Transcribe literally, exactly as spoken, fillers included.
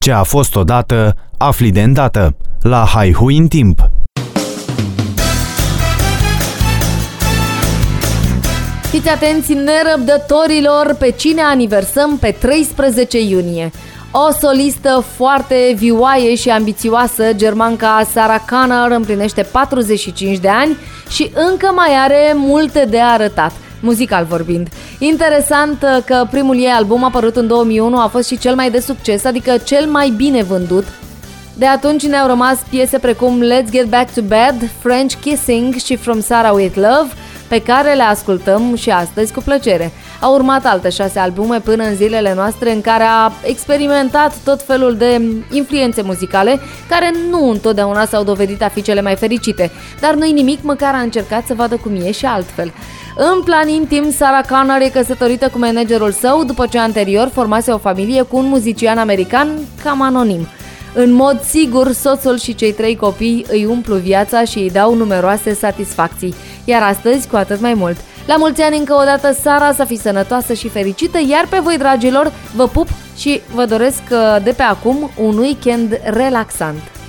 Ce a fost odată, afli de îndată. La Haihui în timp. Fiți atenți, nerăbdătorilor, pe cine aniversăm pe treisprezece iunie. O solistă foarte vioaie și ambițioasă, germanca Sarah Connor, împlinește patruzeci și cinci de ani și încă mai are multe de arătat, muzical vorbind. Interesant că primul ei album, apărut în două mii unu, a fost și cel mai de succes, adică cel mai bine vândut. De atunci ne-au rămas piese precum Let's Get Back to Bed, French Kissing și From Sarah With Love, pe care le ascultăm și astăzi cu plăcere. Au urmat alte șase albume până în zilele noastre, în care a experimentat tot felul de influențe muzicale, care nu întotdeauna s-au dovedit a fi cele mai fericite, dar nu-i nimic, măcar a încercat să vadă cum e și altfel. În plan intim, Sarah Connor e căsătorită cu managerul său, după ce anterior formase o familie cu un muzician american cam anonim. În mod sigur, soțul și cei trei copii îi umplu viața și îi dau numeroase satisfacții, iar astăzi cu atât mai mult. La mulți ani încă o dată, Sara, să fii sănătoasă și fericită, iar pe voi, dragilor, vă pup și vă doresc de pe acum un weekend relaxant.